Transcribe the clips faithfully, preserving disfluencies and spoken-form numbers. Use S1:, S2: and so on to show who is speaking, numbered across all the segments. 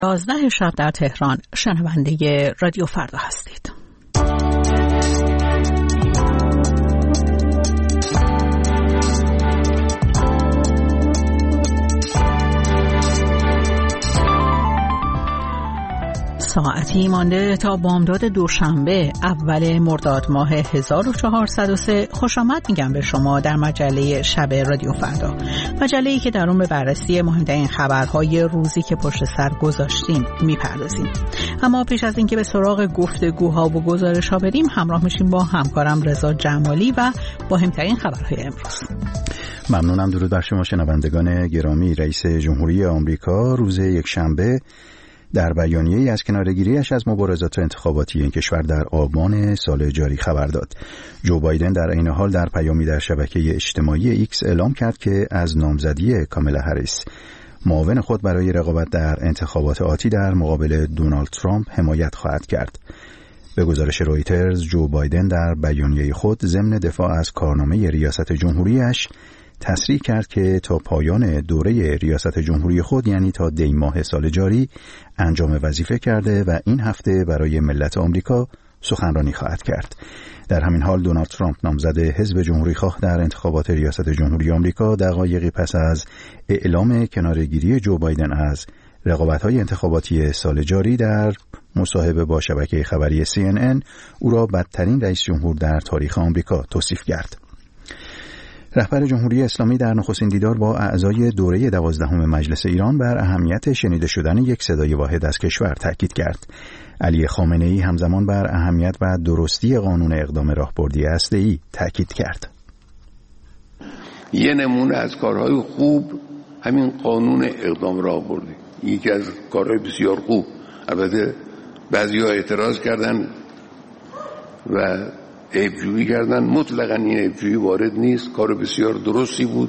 S1: یازده شب در تهران شنونده رادیو فردا هستید. ساعتی مانده تا بامداد دوشنبه اول مرداد ماه هزار و چهارصد و سه. خوش آمد میگم به شما در مجله شب رادیو فردا، مجله‌ای که در اون به بررسی مهمترین خبرهای روزی که پشت سر گذاشتیم میپردازیم. اما پیش از اینکه به سراغ گفتگوها و گزارش‌ها بریم، همراه میشیم با همکارم رضا جمالی و با مهمترین خبرهای امروز.
S2: ممنونم. درود بر شما شنوندگان گرامی. رئیس جمهوری آمریکا روز یکشنبه در بیانیه‌ای از کناره‌گیری‌اش از مبارزات انتخاباتی این کشور در آبان سال جاری خبر داد. جو بایدن در این حال در پیامی در شبکه اجتماعی ایکس اعلام کرد که از نامزدی کامالا هریس، معاون خود برای رقابت در انتخابات آتی در مقابل دونالد ترامپ، حمایت خواهد کرد. به گزارش رویترز، جو بایدن در بیانیه خود ضمن دفاع از کارنامه ریاست جمهوریش تصریح کرد که تا پایان دوره ریاست جمهوری خود، یعنی تا دی ماه سال جاری، انجام وظیفه کرده و این هفته برای ملت آمریکا سخنرانی خواهد کرد. در همین حال دونالد ترامپ، نامزد حزب جمهوری‌خواه در انتخابات ریاست جمهوری آمریکا، دقایقی پس از اعلام کناره‌گیری جو بایدن از رقابت‌های انتخاباتی سال جاری، در مصاحبه با شبکه خبری سی ان ان او را بدترین رئیس جمهور در تاریخ آمریکا توصیف کرد. رهبر جمهوری اسلامی در نخستین دیدار با اعضای دوره دوازدهم مجلس ایران بر اهمیت شنیده شدن یک صدای واحد از کشور تاکید کرد. علی خامنه‌ای همزمان بر اهمیت و درستی قانون اقدام راهبردی هسته‌ای تاکید کرد.
S3: یه نمونه از کارهای خوب همین قانون اقدام راهبردی، یکی از کارهای بسیار خوب. البته بعضی‌ها اعتراض کردن و عیب‌جویی کردن. مطلقاً این عیب‌جویی وارد نیست، کار بسیار درستی بود.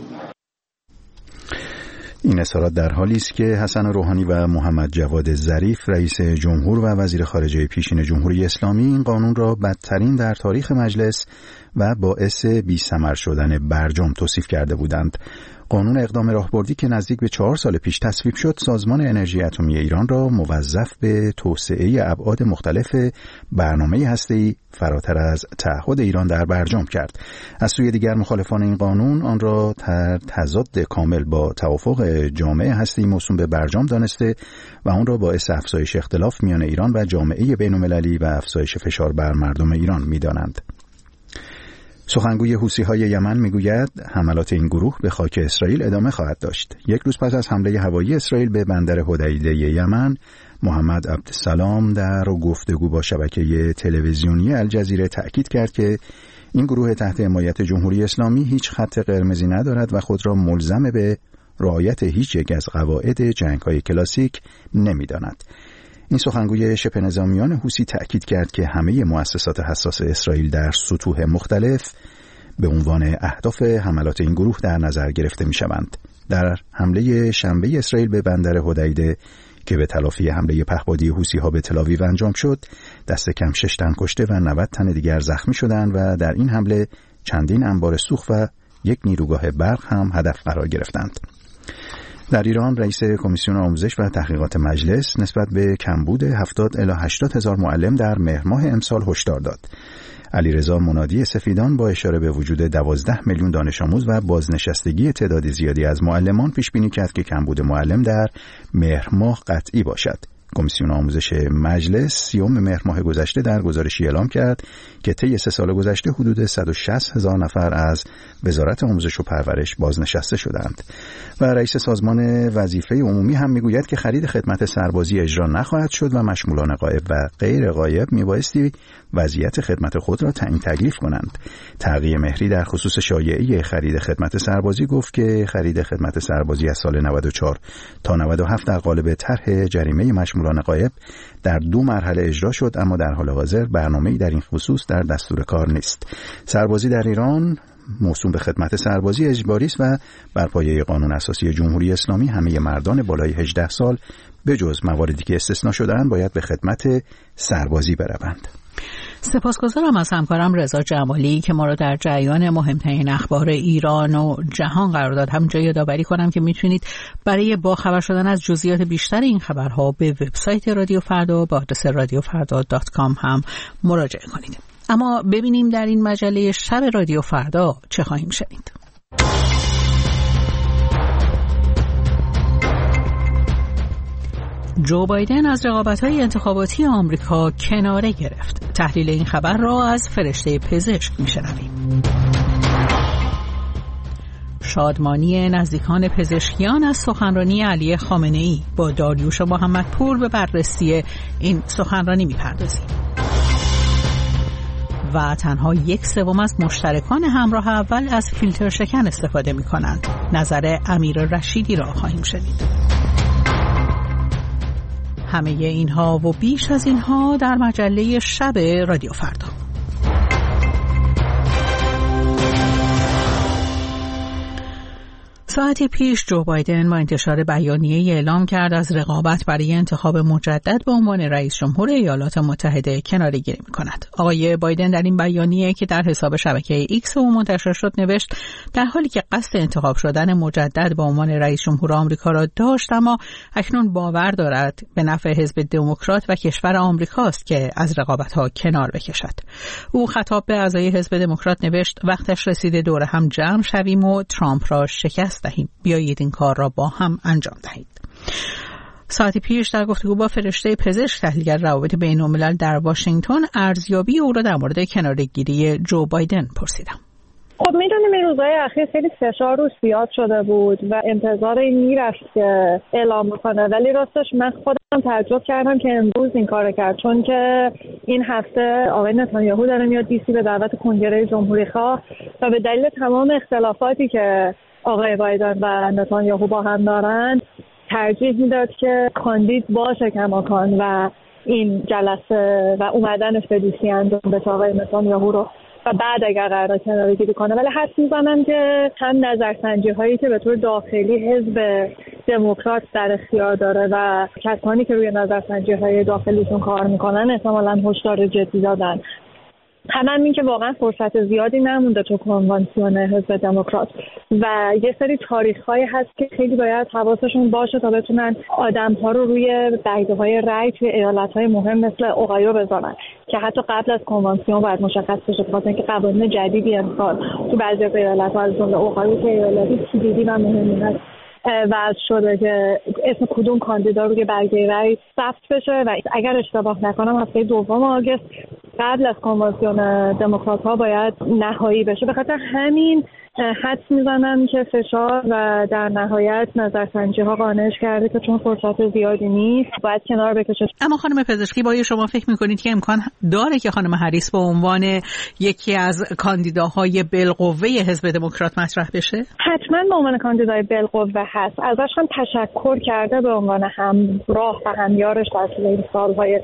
S2: این اظهارات در حالی است که حسن روحانی و محمد جواد ظریف، رئیس جمهور و وزیر خارجه پیشین جمهوری اسلامی، این قانون را بدترین در تاریخ مجلس و باعث بی‌ثمر شدن برجام توصیف کرده بودند. قانون اقدام راهبردی که نزدیک به چهار سال پیش تصویب شد، سازمان انرژی اتمی ایران را موظف به توسعه ابعاد مختلف برنامه هسته‌ای فراتر از تعهد ایران در برجام کرد. از سوی دیگر مخالفان این قانون آن را در تضاد کامل با توافق جامعه هسته‌ای موسوم به برجام دانسته و آن را باعث افزایش اختلاف میان ایران و جامعه بین‌المللی و افزایش فشار بر مردم ایران می‌دانند. سخنگوی حوثی‌های یمن میگوید حملات این گروه به خاک اسرائیل ادامه خواهد داشت. یک روز پس از حمله هوایی اسرائیل به بندر حدیده یمن، محمد عبدالسلام در گفتگو با شبکه تلویزیونی الجزیره تأکید کرد که این گروه تحت حمایت جمهوری اسلامی هیچ خط قرمزی ندارد و خود را ملزم به رعایت هیچ یک از قواعد جنگ‌های کلاسیک نمی‌داند. این سخنگوی شبه نظامیان حوثی تأکید کرد که همه مؤسسات حساس اسرائیل در سطوح مختلف به عنوان اهداف حملات این گروه در نظر گرفته می شوند. در حمله شنبه اسرائیل به بندر حدیده که به تلافی حمله پهپادی حوثی‌ها به تل‌آویو انجام شد، دست کم شش تن کشته و نود تن دیگر زخمی شدند و در این حمله چندین انبار سوخت و یک نیروگاه برق هم هدف قرار گرفتند. در ایران، رئیس کمیسیون آموزش و تحقیقات مجلس نسبت به کمبود هفتاد الی هشتاد هزار معلم در مهر ماه امسال هشدار داد. علیرضا منادی سفیدان با اشاره به وجود دوازده میلیون دانش آموز و بازنشستگی تعداد زیادی از معلمان پیش بینی کرد که کمبود معلم در مهر ماه قطعی باشد. کمیسیون آموزش مجلس سیوم مهر ماه گذشته در گزارشی اعلام کرد که طی سه سال گذشته حدود صد و شصت هزار نفر از وزارت آموزش و پرورش بازنشسته شدند. و رئیس سازمان وظیفه عمومی هم میگوید که خرید خدمت سربازی اجرا نخواهد شد و مشمولان غایب و غیر غایب میبایستی وضعیت خدمت خود را تعیین تکلیف کنند. تقی مهری در خصوص شایعه خرید خدمت سربازی گفت که خرید خدمت سربازی از سال نود و چهار تا نود و هفت در قالب طرح جریمه مشمولان غایب در دو مرحله اجرا شد، اما در حال حاضر برنامه‌ای در این خصوص در دستور کار نیست. سربازی در ایران موسوم به خدمت سربازی اجباری است و بر پایه قانون اساسی جمهوری اسلامی همه مردان بالای هجده سال به جز مواردی که استثناء شده‌اند باید به خدمت سربازی بروند.
S1: سپاسگزارم از همکارم رضا جمالی که ما را در جریان مهمترین اخبار ایران و جهان قرار داد. همینجا یادآوری کنم که میتونید برای باخبر شدن از جزئیات بیشتر این خبرها به وبسایت رادیو فردا با آدرس رادیو فردا دات کام هم مراجعه کنید. اما ببینیم در این مجله شب رادیو فردا چه خواهیم شنید. جو بایدن از رقابت‌های انتخاباتی آمریکا کناره گرفت. تحلیل این خبر را از فرشته پزشک می‌شنویم. شادمانی نزدیکان پزشکیان از سخنرانی علی خامنه‌ای. با داریوش محمدپور به بررسی این سخنرانی می‌پردازیم. و تنها یک سوم از مشترکان همراه اول از فیلتر شکن استفاده می‌کنند. نظر امیر رشیدی را خواهیم شنید. همه اینها و بیش از اینها در مجله شب رادیو فردا. ساعتی پیش جو بایدن با انتشار بیانیه‌ای اعلام کرد از رقابت برای انتخاب مجدد به عنوان رئیس جمهور ایالات متحده کناره‌گیری می‌کند. آقای بایدن در این بیانیه که در حساب شبکه ایکس او منتشر شد نوشت در حالی که قصد انتخاب شدن مجدد به عنوان رئیس جمهور آمریکا را داشت، اما اکنون باور دارد به نفع حزب دموکرات و کشور آمریکاست که از رقابت‌ها کنار بکشد. او خطاب به اعضای حزب دموکرات نوشت وقتش رسیده دور هم جمع شویم و ترامپ را شکست دهیم. بیایید این کار را با هم انجام دهید. ساعتی پیش در گفتگو با فرشته پزشک تحلیلگر روابط بین‌الملل در واشنگتن ارزیابی او را در مورد کناره‌گیری جو بایدن پرسیدم.
S4: خب میدونیم این روزهای اخیر خیلی فشار روش زیاد شده بود و انتظار این میرفت که اعلام بکنه، ولی راستش من خودم تعجب کردم که امروز این کار کرد، چون که این هفته آقای نتانیاهو داره میاد دی سی به دعوت کنگره جمهوری خواه و به دلیل تمام اختلافاتی که آقای بایدن و نتانیاهو با هم دارن ترجیح میداد که کاندید باشه کماکان و این جلسه و اومدنش به دی سی انجام بشه آقای نتانیاهو رو و بعد اگر قرار کناره‌گیری کنه. ولی حدس می‌زنم که هم نظرسنجی هایی که به طور داخلی حزب دموکرات در اختیار داره و کسانی که روی نظرسنجی های داخلیشون کار میکنن احتمالاً هشدار جدی دادن. همین این که واقعا فرصت زیادی نمونده تو کنوانسیون حزب دموکرات و یه سری تاریخ‌هایی هست که خیلی باید حواسشون باشه تا بتونن آدم‌ها رو روی برگه‌های رأی توی ایالت‌های مهم مثل اوهایو بذارن که حتی قبل از کنوانسیون باید مشخص بشه، خاطر اینکه قوانین جدیدی امسال تو بعضی از ایالت‌ها از جمله اوهایو که ایالتی کلیدی و مهمی هست وضع شده که اسم کدوم کاندیدا روی برگه رأی ثبت بشه و اگر اشتباه نکنم هفته دوم آگوست قبل از کنوانسیون دموکرات‌ها باید نهایی بشه. به خاطر همین حدس میزنم که فشار و در نهایت نظرسنجی‌ها قانعش کرده که چون فرصت زیادی نیست باید کنار بکشه.
S1: اما خانم پزشکی، با شما فکر میکنید که امکان داره که خانم هریس به عنوان یکی از کاندیداهای بالقوه حزب دموکرات مطرح بشه؟
S4: حتما به عنوان کاندیدای بالقوه هست. ازش هم تشکر کرده به عنوان همراه و همیارش در طول این سال‌های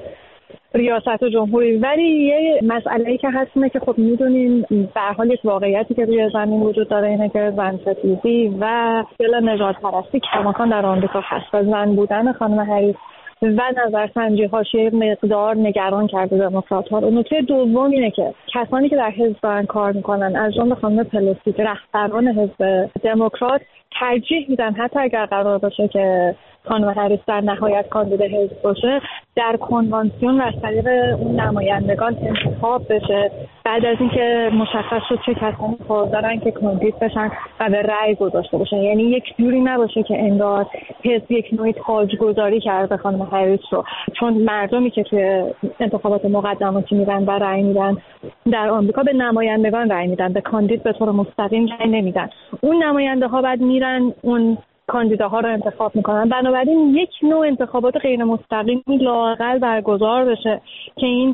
S4: ریاست جمهوری. ولی یه مسئله‌ای که هست اینه که خب میدونیم به هر حال یک واقعیتی که روی زمین وجود داره اینه که زن ستیزی و دل نژاد پرستی کماکان در آمریکا هست و زن بودن خانم هریس و نظرسنجی هاش یه مقدار نگران کرده دموکرات ها رو. نکته دوم اینه که کسانی که در حزب دارن کار میکنن از جمله خانم پلوسی رهبران حزب دموکرات ترجیح میدن حتی اگر قرار باشه که خانم هریس در نهایت کاندید حزب باشه در کنوانسیون و از طریق اون نمایندگان انتخاب بشه بعد از اینکه مشخص شد چه کسانی حاضرن که کاندید بشن و به رأی گذاشته باشن. یعنی یک جوری نباشه که انگار حزب یک نوعی تاجگذاری کرده خانم هریس رو، چون مردمی که توی انتخابات مقدماتی میرن و رأی میدن در آمریکا به نمایندگان رأی میدن، به کاندید به طور مستقیم رأی نمیدن. اون نماینده ها بعد میرن اون کاندیداها رو انتخاب میکنن. بنابراین یک نوع انتخابات غیر مستقیم لااقل برگزار بشه که این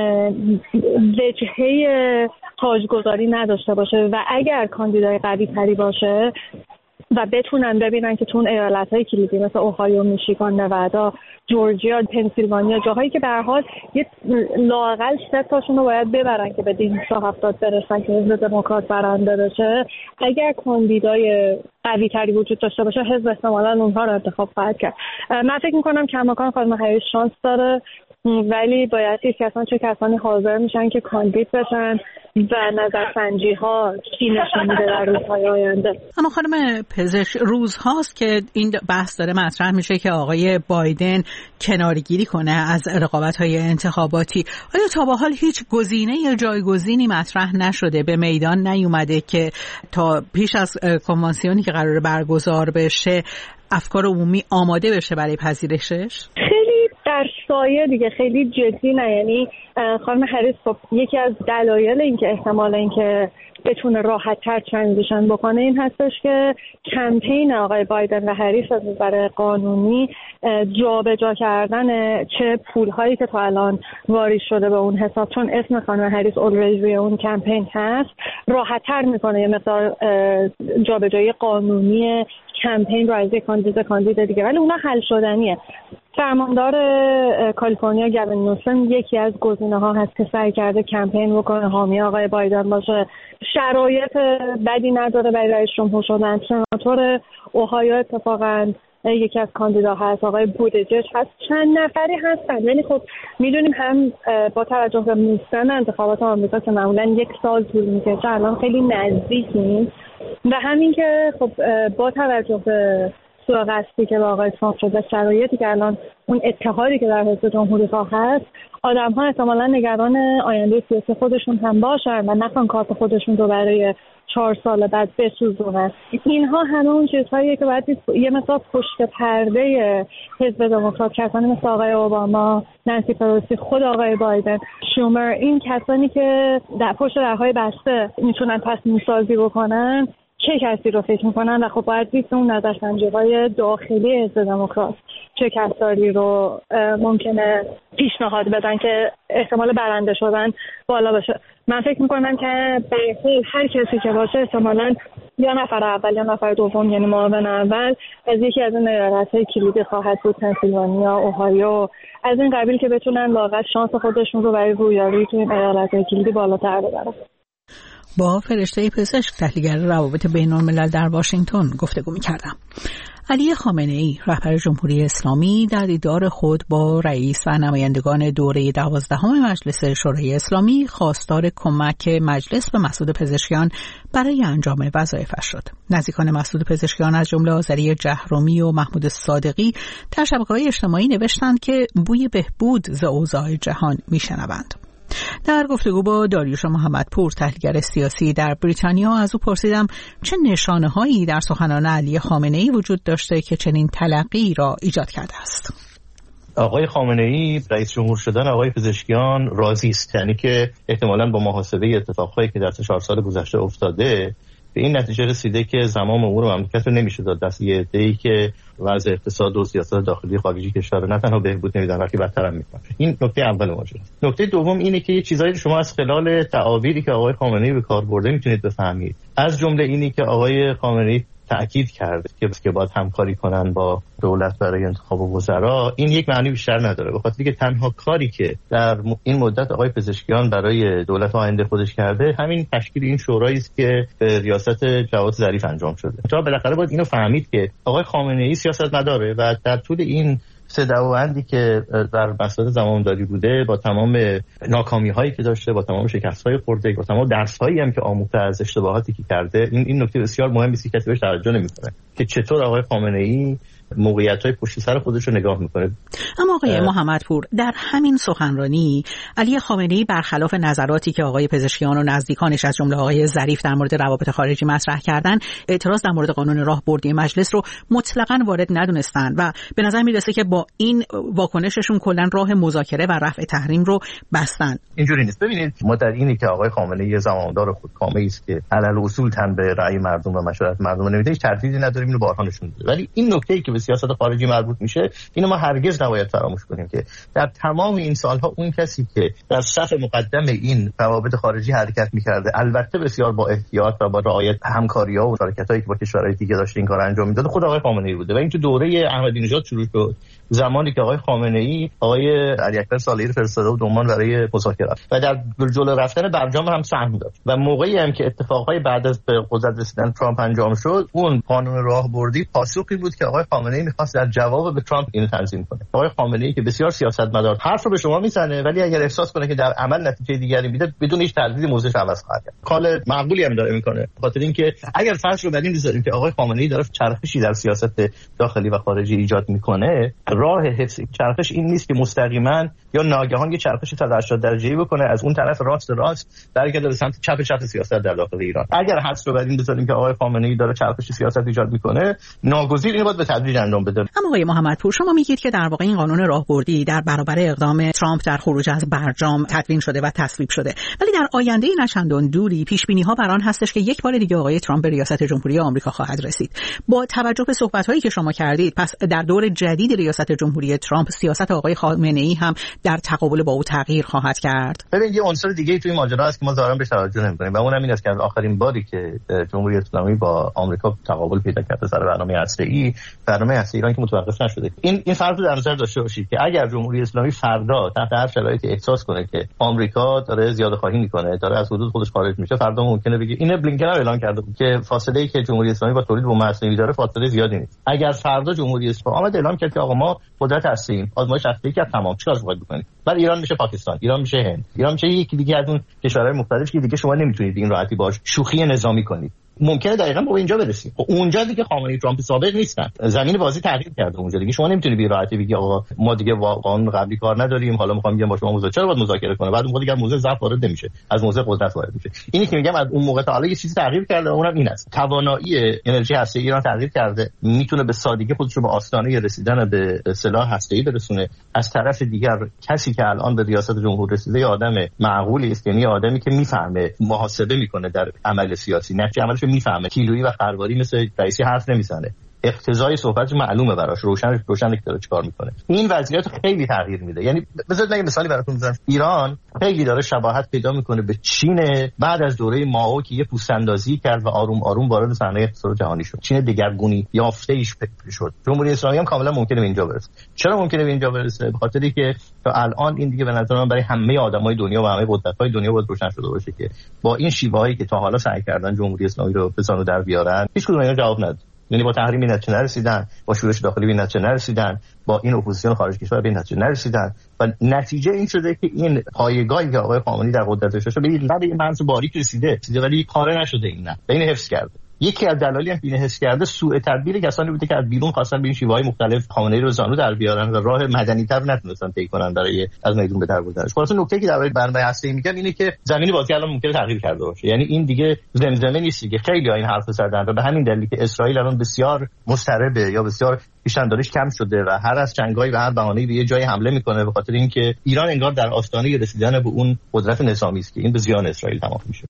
S4: وجهه تاجگذاری نداشته باشه و اگر کاندیدای قوی تری باشه و بتونن ببینن که تو اون ایالت‌های کلیدی مثل اوهایو، میشیگان، نوادا، جورجیا، پنسیلوانیا، جاهایی که به هر حال یه لااقل سه تاشون رو باید ببرن که به دویست و هفتاد برسن که حزب دموکرات برنده بشه، اگر کاندیدای قوی تری وجود داشته باشه حزب احتمالاً اونها رو انتخاب خواهد کرد. من فکر می‌کنم کماکان خانم هریس شانس داره ولی باید دید که اصلا چه کسانی حاضر میشن که کاندید بشن و نظرسنجی ها چی نشون میده در روزهای آینده.
S1: اما خانم پزشک، روزهاست که این بحث داره مطرح میشه که آقای بایدن کنارگیری کنه از رقابت‌های انتخاباتی. آیا تا به حال هیچ گزینه یا جایگزینی مطرح نشده، به میدان نیومده که تا پیش از کنوانسیونی که قراره برگزار بشه افکار عمومی آماده بشه برای پذیرشش؟
S4: خیلی در سایه دیگه، خیلی جدی نه. یعنی خانم هریس خب یکی از دلایل این که احتمال این که بتونه راحت تر ترانزیشن بکنه این هستش که کمپین آقای بایدن و هریس از نظر قانونی جابجا کردن چه پولهایی که تا الان واریز شده به اون حساب، چون اسم خانم هریس اولریز روی اون کمپین هست، راحت تر میکنه یه مقدار جابجایی قانونی کمپین رو از یک کاندید کاندید دیگه. ولی اونا حل شدنیه. فرماندار کالیفرنیا گوین نیوسوم یکی از گزینه‌ها هست که سعی کرده کمپین بکنه حامی آقای بایدن باشه. شرایط بدی نداره برای رئیس جمهور شدن. سناتور اوهایو اتفاقاً یکی از کاندیدا هست، آقای بودجج هست، چند نفری هستن. یعنی خب میدونیم هم با توجه به موسم انتخابات آمریکا که معمولاً یک سال طول میکشه، الان خیلی نزدیکیم و همین که خب با توجه به سوء قصدی که با آقای ترامپ شده، شرایطی که الان اون اتحادی که در حزب جمهوری خواه هست، آدم ها احتمالاً نگران آینده سیاسی خودشون هم باشن و نخوان کارت خودشون رو برای چهار سال بعد بسوزونن. اینها همه اون چیزهاییه که باید یه مثلا پشت پرده حزب دموکرات، کسانی مثل آقای اوباما، نانسی پلوسی، خود آقای بایدن، شومر، این کسانی که در پشت درهای بسته میتونن تصمیم سازی بکنن، چه کسی رو فکر میکنن و خب باید دید اون نظرسنجی‌های داخلی حزب دموکرات چه کسانی رو ممکنه پیشنهاد بدن که احتمال برنده شدن بالا باشه. من فکر میکنم که به هر کسی که باشه احتمالاً یا نفر اول یا نفر دوم، یعنی معاون اول از یکی از این ایالت‌های کلیدی خواهد بود، پنسیلوانیا، اوهایو، از این قبیل که بتونن واقعا شانس خودشون رو برای رویارویی تو این ایالت‌های کلیدی بالاتر ببرن.
S1: با فرشته پزشک، تحلیلگر روابط بین‌الملل در واشنگتن گفتگو می‌کردم. علی خامنه‌ای، رهبر جمهوری اسلامی، در دیدار خود با رئیس و نمایندگان دوره دوازدهم مجلس شورای اسلامی خواستار کمک مجلس به مسعود پزشکیان برای انجام وظایفش شد. نزدیکان مسعود پزشکیان از جمله آذری جهرومی و محمود صادقی در شبکه‌های اجتماعی نوشتند که بوی بهبود ز اوضاع جهان می‌شنوند. در گفتگو با داریوش محمدپور، تحلیلگر سیاسی در بریتانیا، از او پرسیدم چه نشانه‌هایی در سخنان علی خامنه‌ای وجود داشته که چنین تلقی را ایجاد کرده است.
S5: آقای خامنه‌ای رئیس جمهور شدن آقای پزشکیان راضی است، یعنی که احتمالاً با محاسبه اتفاقایی که در چهار سال گذشته افتاده به این نتیجه رسیده که زمام امور مملکت رو نمیشه داد دست یه عده‌ای که وضع اقتصاد و سیاست داخلی خارجی کشور رو نه تنها بهبود نمیدن بلکه بدتر هم میکنه. این نکته اول ماجرا. نکته دوم اینه که یه چیزایی شما از خلال تعابیری که آقای خامنه‌ای به کار برده میتونید بفهمید. از جمله اینی که آقای خامنه‌ای تأکید کرده که که باید همکاری کنن با دولت برای انتخاب وزرا، این یک معنی بیشتر نداره، به خاطر اینکه تنها کاری که در این مدت آقای پزشکیان برای دولت آینده خودش کرده همین تشکیل این شورایی است که به ریاست جواد ظریف انجام شده. تا بالاخره باید اینو فهمید که آقای خامنه‌ای سیاست نداره و در طول این سه دعواندی که در مسائل زمامداری بوده، با تمام ناکامی هایی که داشته، با تمام شکست های خورده، با تمام درس هایی هم که آموخته از اشتباهاتی که کرده، این این نکته بسیار مهمی است که کسی بهش توجه نمیکنه که چطور آقای خامنه‌ای موقعیت‌های پشت سر خودش رو نگاه میکنه.
S1: اما آقای محمدپور، در همین سخنرانی علی خامنه‌ای برخلاف نظراتی که آقای پزشکیان و نزدیکانش از جمله آقای ظریف در مورد روابط خارجی مطرح کردن، اعتراض در مورد قانون راهبردی مجلس رو مطلقاً وارد ندونستن و به نظر میرسه که با این واکنششون کلاً راه مذاکره و رفع تحریم رو بستن.
S5: اینجوری نیست. ببینید، ما در اینی که آقای خامنه‌ای زمامدار خودکامه‌ای است که علل اصول تن به رأی مردم و مشورت مردم نمیده، هیچ تردیدی نداریم اینو بارها نشون داده. ولی این نکته‌ای که به سیاست خارجی مربوط میشه، اینو ما هرگز نباید فراموش کنیم که در تمام این سالها اون کسی که در صف مقدم این روابط خارجی حرکت میکرده، البته بسیار با احتیاط و با رعایت همکاری‌ها و حرکتایی که با کشورهای دیگه داشته این کارو انجام میداد، خود آقای خامنه‌ای بوده و این تو دوره احمدی نژاد شروع شد، زمانی که آقای خامنه‌ای آقای علی اکبر صالحی رو فرستاده بود عمان برای مذاکرات و در جلو رفتن برجام هم سهم داشت و موقعی هم که اتفاقهای بعد از به قدرت رسیدن ترامپ انجام شد، اون قانون راهبردی پاسخی بود که آقای خامنه‌ای می‌خواست در جواب به ترامپ اینو تنظیم کنه. آقای خامنه‌ای که بسیار سیاستمدار حرف رو به شما میزنه، ولی اگر احساس کنه که در عمل نتیجه دیگری میده بدون هیچ تردیدی موضعش عوض خواهد کرد. کار معقولی هم داره میکنه، خاطر اینکه اگر فرض رو بر این بذاریم که آقای خامنه‌ای داره چرخشی در سیاست داخلی و خارجی ایجاد میکنه، راه حفظ چرخش این نیست که مستقیما یا ناگهان یه چرخش صد و هشتاد درجه‌ای بکنه از اون طرف راست راست برگرده به سمت چپ چپ سیاست در داخل ایران. اگر حدس رو بر این بذاریم که آقای خامنه‌ای داره چرخش سیاست ایجاد میکنه، ناگزیر اینو باید به تدریج انجام بده.
S1: اما آقای محمدپور، شما میگید که در واقع این قانون راهبردی در برابر اقدام ترامپ در خروج از برجام تدوین شده و تصویب شده، ولی در آینده نچندان دوری پیش بینی ها بر آن هستش که یک بار دیگه آقای ترامپ به ریاست جمهوری آمریکا خواهد رسید. با توجه به صحبت هایی که شما کردید، پس در دور جدید ریاست جمهوری ترامپ سیاست آقای خامنه‌ای هم در تقابل با او تغییر خواهد کرد.
S5: ببین یه عنصر دیگه توی ماجرا هست که ما ظاهرا بهش توجه نمی‌کنیم و اونم این است که از آخرین باری که جمهوری اسلامی با آمریکا تقابل پیدا کرد سر برنامه هسته‌ای، برنامه هسته ایران که متوقف نشده. این این فرض رو در نظر داشته باشید که اگر جمهوری اسلامی فردا تحت هر شرایطی احساس کنه که آمریکا داره زیاده خواهی میکنه، داره از حدود خودش خارج میشه، فردا ممکنه بگه این بلینکن هم اعلان کرده بود که فاصله ای که جمهوری اسلامی با تولید بمب هسته‌ای داره فاصله زیادی نیست. اگر فردا جمهوری اسلامی آمد اعلام کرد که آقا ما قدرت هسته‌ایم، آزمایش هسته‌ای که تمام چیکار باید بکنید، بعد ایران میشه پاکستان، ایران میشه هند، ایران میشه یکی دیگه از اون کشورهای مختلف که دیگه شما نمیتونید این راحتی باش شوخی نظامی کنید. ممکنه دقیقاً به اینجا برسیم. خب اونجا دیگه خامنه‌ای ترامپ سابق نیستن، زمین بازی تغییر کرده اونجا دیگه شما نمیتونی بی راحتی بگی آقا ما دیگه قانون قبلی کار نداریم، حالا میخوام بیام با شما مذاکره، چرا باید مذاکره کنه؟ بعد اون موقع دیگه موضوع ضعف وارد نمیشه، از موضوع قدرت وارد میشه. اینی که میگم از اون موقع تا حالا یه چیزی تغییر کرده، اونم این است توانایی انرژی هسته‌ای ایران تغییر کرده، میتونه به سادگی خودش رو به آستانه رسیدن به سلاح هسته‌ای برسونه. از طرف دیگر کسی که الان به ریاست جمهوری رسیده یه آدم معقولی است، یعنی آدمی که میفهمه محاسبه میکنه در عمل سیاسی، نتیجه عملش رو میفهمه، کیلویی و خرواری مثل رئیسی حرف نمیزنه، اقتضای صحبتش معلومه براش، روشن روشن که داره چیکار میکنه. این وضعیت خیلی تغییر میده. یعنی بذارید من یه مثالی براتون بزنم. ایران خیلی داره شباهت پیدا میکنه به چین بعد از دوره مائو که یه پوست‌اندازی کرد و آروم آروم وارد صحنه اقتصاد جهانی شد. چین دگرگونی یافته ایش شد. جمهوری اسلامی هم کاملا ممکنه به اینجا برسه. چرا ممکنه به اینجا برسه؟ به خاطری که تا الان این دیگه به نظر من برای همه آدمای دنیا و همه قدرت‌های دنیا باید روشن شده باشه که با این شیوه‌ای که تا حالا سعی کردن جمهوری اسلامی رو به زانو در بیارن، هیچ کدوم اینا جواب نداد. یعنی با تحریم این نتیجه نرسیدن، با شورش داخلی این نتیجه نرسیدن، با این اپوزیسیون خارج کشور به این نتیجه نرسیدن و نتیجه این شده که این پایگاهی که آقای خامنه‌ای در قدرتش داشته به این لبه مرز باریک رسیده، ولی کار نشده. این نه، این حفظ کرده. یکی از دلایلی هم اینو حس کرده سوء تدبیر کسانی بوده که از بیرون خواستن به این شیوه‌های مختلف خامنه‌ای رو زانو در بیارن و راه مدنی‌تر نتونستن طی کنن برای از میدون به در گذشت. خلاص نکته‌ای که درباره برنامه هسته‌ای میگم اینه که زمین بازی الان ممکنه تغییر کرده باشه. یعنی این دیگه زمزمه نیست که خیلی ها این حرفو زدن و به همین دلیل که اسرائیل الان بسیار مضطربه یا بسیار پیش‌اندازش کم شده و هر از جنگایی و هر بهانه‌ای به یه جای حمله میکنه، به خاطر اینکه ایران انگار در آستانه رسیدن به اون قدرت نظامی است که این به زیان اسرائیل تمام میشه.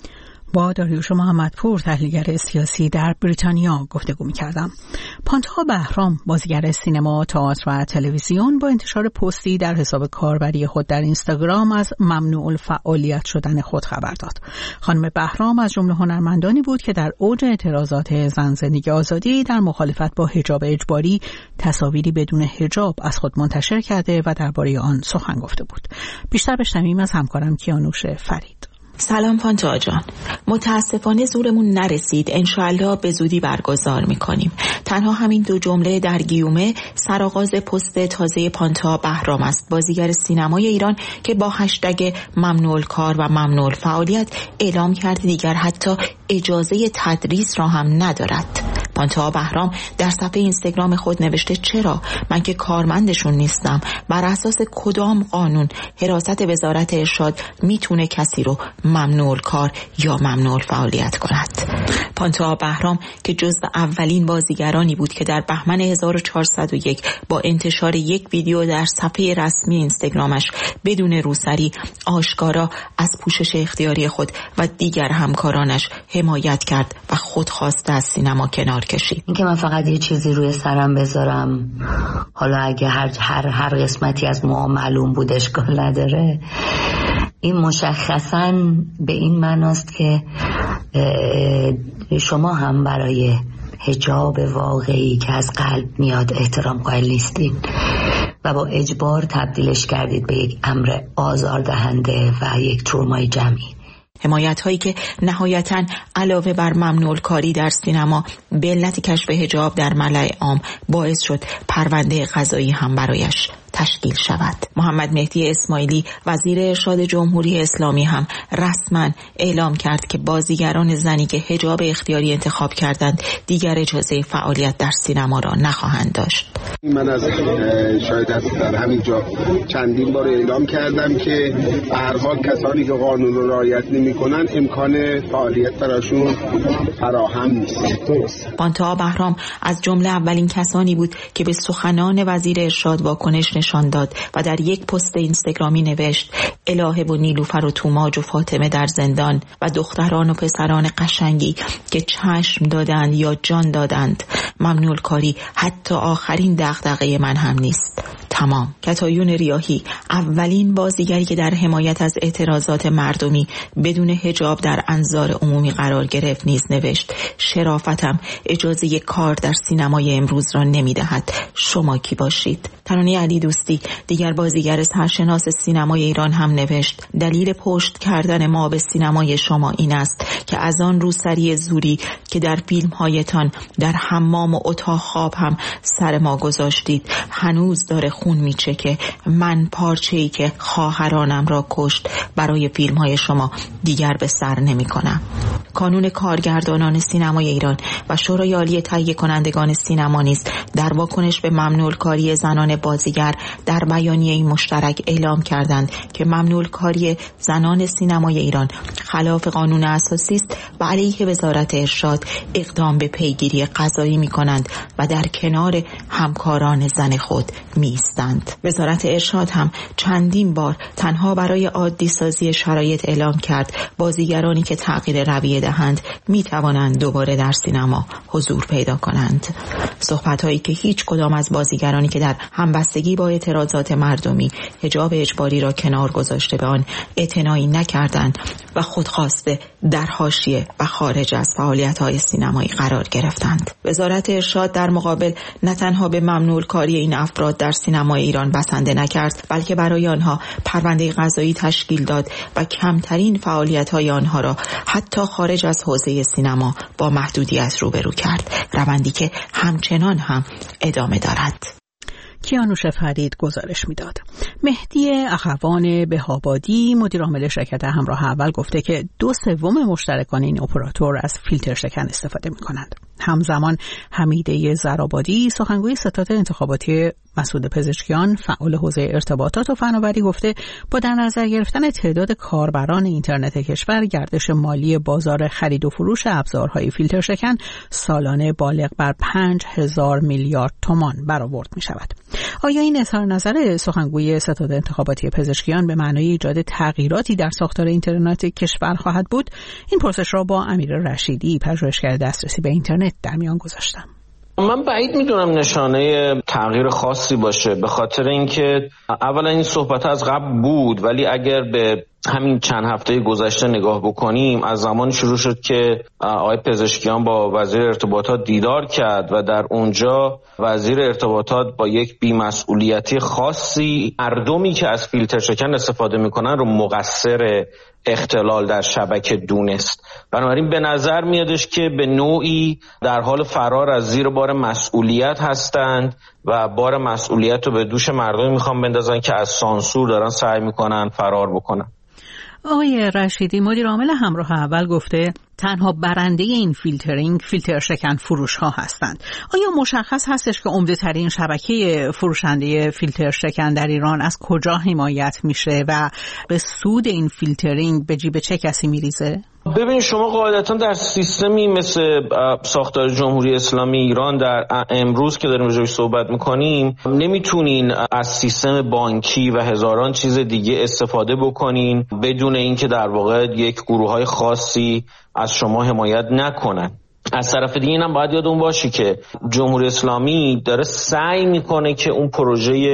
S1: با داریوش محمدپور تحلیلگر سیاسی در بریتانیا گفتگو می‌کردم. پانتا بهرام بازیگر سینما، تئاتر و تلویزیون با انتشار پستی در حساب کاربری خود در اینستاگرام از ممنوع الفعالیت شدن خود خبر داد. خانم بهرام از جمله هنرمندانی بود که در اوج اعتراضات زن زندگی آزادی در مخالفت با حجاب اجباری تصاویری بدون حجاب از خود منتشر کرده و درباره آن سخن گفته بود. بیشتر بشنویم از همکارم کیانوش فرید.
S6: سلام پانتا جان، متاسفانه زورمون نرسید، انشاءالله به زودی برگزار میکنیم. تنها همین دو جمله در گیومه سرآغاز پست تازه پانتا بهرام است، بازیگر سینمای ایران که با هشتگ ممنوع الکار و ممنوع الفعالیت اعلام کرد دیگر حتی اجازه تدریس را هم ندارد. پانتا بهرام در صفحه اینستاگرام خود نوشته چرا؟ من که کارمندشون نیستم. بر اساس کدام قانون حراست وزارت ارشاد میتونه کسی رو ممنوع الکار یا ممنوع الفعالیت کند؟ پانتا بهرام که جزو اولین بازیگرانی بود که در بهمن هزار و چهارصد و یک با انتشار یک ویدیو در صفحه رسمی اینستاگرامش بدون روسری آشکارا از پوشش اختیاری خود و دیگر همکارانش حمایت کرد و خودخواسته از سینما کنار کشید.
S7: این که من فقط یه چیزی روی سرم بذارم، حالا اگه هر هر هر قسمتی از موها معلوم بود اشکال نداره، این مشخصاً به این معناست که شما هم برای حجاب واقعی که از قلب میاد احترام قائل نیستید و با اجبار تبدیلش کردید به یک امر آزاردهنده و یک ترومای جمعی.
S6: حمایت هایی که نهایتاً علاوه بر ممنوع کاری در سینما به علت کشف حجاب در ملأ عام باعث شد پرونده قضایی هم برایش تشکیل شود. محمد مهدی اسماعیلی وزیر ارشاد جمهوری اسلامی هم رسما اعلام کرد که بازیگران زنی که حجاب اختیاری انتخاب کردند دیگر اجازه فعالیت در سینما را نخواهند داشت.
S8: من از شاید از در همین جا چندین بار اعلام کردم که به هر حال کسانی که قانون را رعایت نمی‌کنند امکان فعالیت براشون فراهم نیست.
S6: پانتا بهرام از جمله اولین کسانی بود که به سخنان وزیر ارشاد واکنش نشان داد و در یک پست اینستاگرامی نوشت: الهه و نیلوفر و توماج و فاطمه در زندان و دختران و پسران قشنگی که چشم دادند یا جان دادند، ممنوع کاری حتی آخرین دغدغه من هم نیست. تمام. کتایون ریاحی اولین بازیگری که در حمایت از اعتراضات مردمی بدون حجاب در انظار عمومی قرار گرفت نیز نوشت: شرافتم اجازه کار در سینمای امروز را نمیدهد، شما کی باشید؟ ترانه علی دوستی دیگر بازیگر سرشناس سینمای ایران هم نوشت: دلیل پشت کردن ما به سینمای شما این است که از آن روسری زوری که در فیلم‌هایتان در حمام و اتاق خواب هم سر ما گذاشتید هنوز داره خون میچکه. من پارچه‌ای که خواهرانم را کشت برای فیلم‌های شما دیگر به سر نمی‌کنم. کانون کارگردانان سینمای ایران و شورای عالی تهیه کنندگان سینما نیز در واکنش به ممنوع کاری زنان بازیگر در بیانیه مشترک اعلام کردند که ممنوع کاری زنان سینمای ایران خلاف قانون اساسی است و علیه وزارت ارشاد اقدام به پیگیری قضایی می‌کنند و در کنار همکاران زن خود می‌ایستند. وزارت ارشاد هم چندین بار تنها برای عادی سازی شرایط اعلام کرد بازیگرانی که تغییر رویه دهند می‌توانند دوباره در سینما حضور پیدا کنند. صحبت‌هایی که هیچ کدام از بازیگرانی که در همبستگی با اعتراضات مردمی حجاب اجباری را کنار گذاشته به آن اعتنایی نکردند و خودخواسته در حاشیه و خارج از فعالیت‌های سینمایی قرار گرفتند. وزارت ارشاد در مقابل نه تنها به ممنوع کاری این افراد در سینمای ایران بسنده نکرد، بلکه برای آنها پرونده قضایی تشکیل داد و کمترین فعالیت‌های آنها را حتی خارج از حوزه سینما با محدودیت روبرو کرد، روندی که همچنان هم ادامه دارد.
S1: کیانوش فرید گزارش میداد. مهدی اخوان بهابادی مدیر عامل شرکت همراه اول گفته که دو سوم مشترکان این اپراتور از فیلتر شکن استفاده می‌کنند. همزمان حمیده زرآبادی سخنگوی ستاد انتخاباتی مسعود پزشکیان فعال حوزه ارتباطات و فناوری گفته با در نظر گرفتن تعداد کاربران اینترنت کشور گردش مالی بازار خرید و فروش ابزارهای فیلتر شکن سالانه بالغ بر پنج هزار میلیارد تومان برآورد می شود. آیا این اظهار نظر سخنگوی ستاد انتخاباتی پزشکیان به معنای ایجاد تغییراتی در ساختار اینترنت کشور خواهد بود؟ این پرسش را با امیر رشیدی پژوهشگر دسترسی به اینترنت در میان گذاشتم.
S9: من بعید میدونم نشانه تغییر خاصی باشه، به خاطر اینکه اولا این صحبت از قبل بود، ولی اگر به همین چند هفته گذشته نگاه بکنیم از زمان شروع شد که آقای پزشکیان با وزیر ارتباطات دیدار کرد و در اونجا وزیر ارتباطات با یک بی‌مسئولیتی خاصی مردمی که از فیلتر شکن استفاده میکنن رو مقصر اختلال در شبکه دونست. بنابراین به نظر میادش که به نوعی در حال فرار از زیر بار مسئولیت هستند و بار مسئولیت رو به دوش مردمی میخوان بندازن که از سانسور دارن سعی میکنن فرار بکنن.
S1: آقای رشیدی مدیر عامل همراه اول گفته تنها برنده این فیلترینگ فیلتر شکن فروش ها هستند. آیا مشخص هستش که عمده ترین شبکه فروشنده فیلتر شکن در ایران از کجا حمایت میشه و به سود این فیلترینگ به جیب چه کسی میریزه؟
S9: ببین شما قاعدتا در سیستمی مثل ساختار جمهوری اسلامی ایران در امروز که داریم راجعش صحبت میکنیم نمیتونین از سیستم بانکی و هزاران چیز دیگه استفاده بکنین بدون اینکه در واقع یک گروه‌های خاصی از شما حمایت نکنن. از طرف دیگه اینم باید یادمون باشه که جمهوری اسلامی داره سعی میکنه که اون پروژه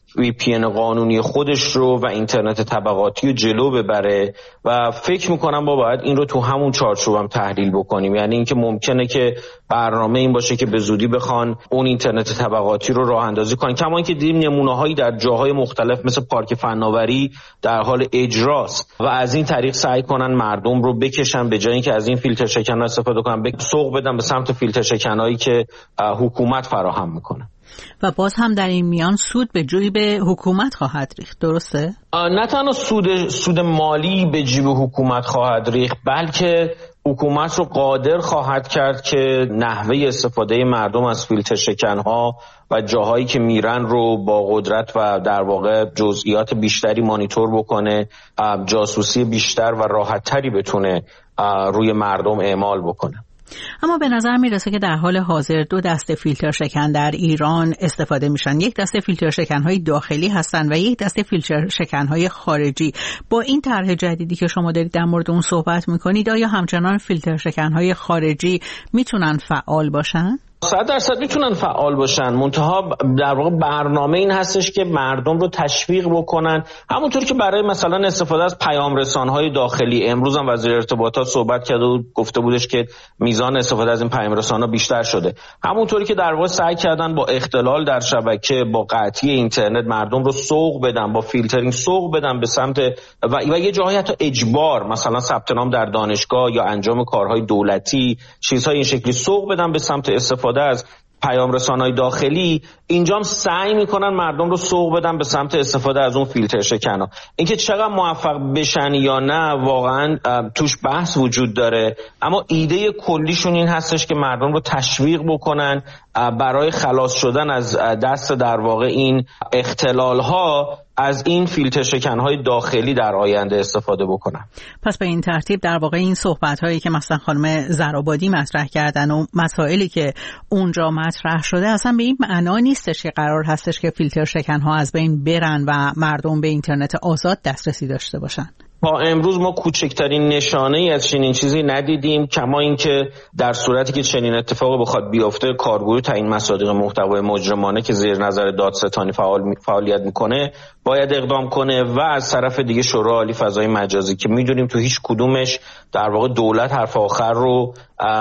S9: وی پی ان قانونی خودش رو و اینترنت طبقاتی رو جلو ببره و فکر میکنم با باید این رو تو همون چارچوب هم تحلیل بکنیم. یعنی اینکه ممکنه که برنامه این باشه که به زودی بخوان اون اینترنت طبقاتی رو راه اندازی کنن، کما اینکه دیدیم نمونه‌هایی در جاهای مختلف مثل پارک فناوری در حال اجراست و از این طریق سعی کنن مردم رو بکشن به جای اینکه از این فیلتر شکن‌ها استفاده کنن، به سوق بدن به سمت فیلتر شکن‌هایی که حکومت فراهم میکنه.
S1: و باز هم در این میان سود به جیب حکومت خواهد ریخت، درسته؟
S9: نه تنها سود سود مالی به جیب حکومت خواهد ریخت، بلکه حکومت رو قادر خواهد کرد که نحوه استفاده مردم از فیلتر شکن‌ها و جاهایی که میرن رو با قدرت و در واقع جزئیات بیشتری مانیتور بکنه، جاسوسی بیشتر و راحت‌تری بتونه روی مردم اعمال بکنه.
S1: اما به نظر میرسه که در حال حاضر دو دسته فیلتر شکن در ایران استفاده میشن. یک دسته فیلتر شکن‌های داخلی هستن و یک دسته فیلتر شکن‌های خارجی. با این طرح جدیدی که شما دارید در مورد اون صحبت میکنید، آیا همچنان فیلتر شکن‌های خارجی میتونن فعال باشن؟
S9: صد درصد میتونن فعال باشن، منتها در واقع برنامه این هستش که مردم رو تشویق بکنن، همونطور که برای مثلا استفاده از پیام رسان‌های داخلی. امروز هم وزیر ارتباطات صحبت کرده و گفته بودش که میزان استفاده از این پیام رسان‌ها بیشتر شده. همونطوری که در واقع سعی کردن با اختلال در شبکه، با قطعی اینترنت مردم رو سوق بدن، با فیلترینگ سوق بدن به سمت و, و یه جاهای حتی اجبار، مثلا ثبت نام در دانشگاه یا انجام کارهای دولتی، چیزهای این شکلی سوق بدن به سمت استفاده از پیام رسانه‌های داخلی. اینجا هم سعی میکنن مردم رو سوق بدن به سمت استفاده از اون فیلتر شکن‌ها. اینکه چقدر موفق بشن یا نه واقعا توش بحث وجود داره، اما ایده کلیشون این هستش که مردم رو تشویق بکنن برای خلاص شدن از دست در واقع این اختلال‌ها از این فیلتر شکن‌های داخلی در آینده استفاده بکنن.
S1: پس به این ترتیب در واقع این صحبت‌هایی که مثلا خانم زرابادی مطرح کردن و مسائلی که اونجا مطرح شده اصلا به این معنا نیستش که قرار هستش که فیلتر شکن‌ها از بین برن و مردم به اینترنت آزاد دسترسی داشته باشن.
S9: تا امروز ما کوچکترین نشانه‌ای از چنین چیزی ندیدیم، کما اینکه در صورتی که چنین اتفاقی بخواد بیفته، کارگروه تعیین مصادیق محتوای مجرمانه که زیر نظر دادستانی فعال فعالیت میکنه باید اقدام کنه و از طرف دیگه شورای عالی فضای مجازی که میدونیم تو هیچ کدومش در واقع دولت حرف آخر رو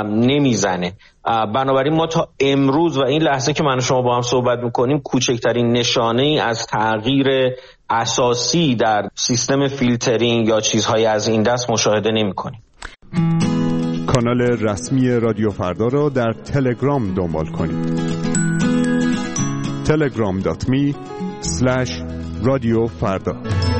S9: نمیزنه. بنابراین ما تا امروز و این لحظه که من و شما با هم صحبت میکنیم کوچکترین نشانه‌ای از تغییر اساسی در سیستم فیلترینگ یا چیزهای از این دست مشاهده نمی‌کنیم.
S10: کانال رسمی رادیو فردا را در تلگرام دنبال کنید. تلگرام دات می اسلش رادیو فردا.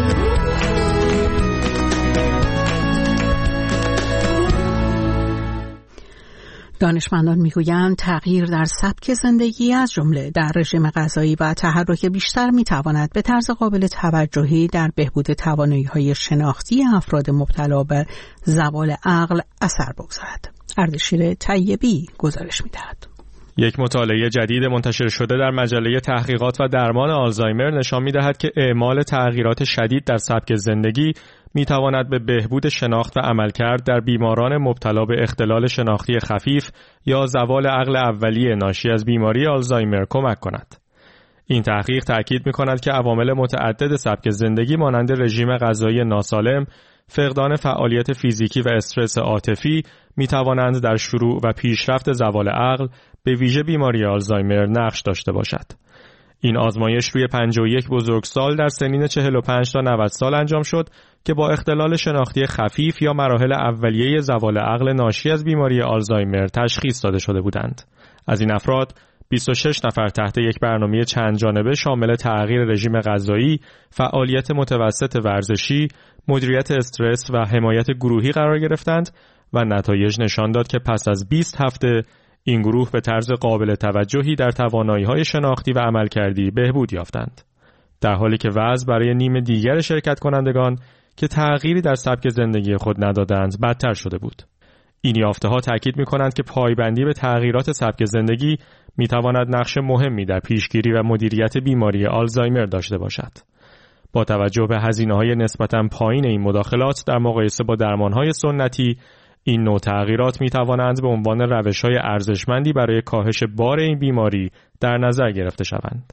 S1: دانشمندان میگویند تغییر در سبک زندگی از جمله در رژیم غذایی و تحرک بیشتر میتواند به طرز قابل توجهی در بهبود توانایی‌های شناختی افراد مبتلا به زوال عقل اثر بگذارد. اردشیر طیبی گزارش می‌دهد.
S11: یک مطالعه جدید منتشر شده در مجله تحقیقات و درمان آلزایمر نشان می‌دهد که اعمال تغییرات شدید در سبک زندگی می‌تواند به بهبود شناخت و عملکرد در بیماران مبتلا به اختلال شناختی خفیف یا زوال عقل اولیه ناشی از بیماری آلزایمر کمک کند. این تحقیق تأکید می‌کند که عوامل متعدد سبک زندگی مانند رژیم غذایی ناسالم، فقدان فعالیت فیزیکی و استرس عاطفی می‌توانند در شروع و پیشرفت زوال عقل به ویژه بیماری آلزایمر نقش داشته باشد. این آزمایش روی پنجاه و یک بزرگسال در سنین چهل و پنج تا نود سال انجام شد که با اختلال شناختی خفیف یا مراحل اولیه زوال عقل ناشی از بیماری آلزایمر تشخیص داده شده بودند. از این افراد بیست و شش نفر تحت یک برنامه چند جانبه شامل تغییر رژیم غذایی، فعالیت متوسط ورزشی، مدیریت استرس و حمایت گروهی قرار گرفتند و نتایج نشان داد که پس از بیست هفته این گروه به طرز قابل توجهی در توانایی‌های شناختی و عملکردی بهبود یافتند. در حالی که وضع برای نیم دیگر شرکت کنندگان که تغییری در سبک زندگی خود ندادند بدتر شده بود. این یافته‌ها تاکید می‌کنند که پایبندی به تغییرات سبک زندگی می‌تواند نقش مهمی در پیشگیری و مدیریت بیماری آلزایمر داشته باشد. با توجه به هزینه‌های نسبتاً پایین این مداخلات در مقایسه با درمان‌های سنتی، این نوع تغییرات می‌توانند به عنوان روش‌های ارزشمندی برای کاهش بار این بیماری در نظر گرفته شوند.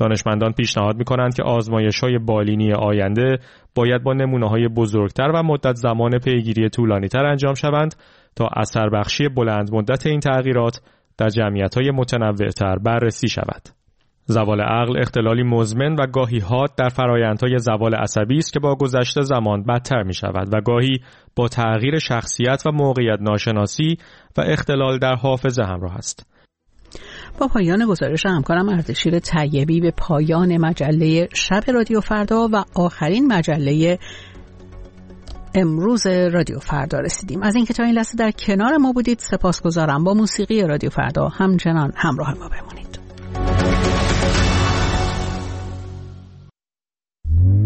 S11: دانشمندان پیشنهاد می‌کنند که آزمایش‌های بالینی آینده باید با نمونه‌های بزرگتر و مدت زمان پیگیری طولانی‌تر انجام شوند تا اثر بخشی بلند مدت این تغییرات در جمعیت‌های متنوع‌تر بررسی شود. زوال عقل اختلالی مزمن و گاهی حاد در فرآیندهای زوال عصبی است که با گذشت زمان بدتر می‌شود و گاهی با تغییر شخصیت و موقعیت ناشناسی و اختلال در حافظه همراه است.
S1: با پایان گزارش همکارم اردشیر طیبی به پایان مجله شب رادیو فردا و آخرین مجله امروز رادیو فردا رسیدیم. از اینکه تا این لحظه در کنار ما بودید سپاسگزارم. با موسیقی رادیو فردا همچنان همراه ما بمونید.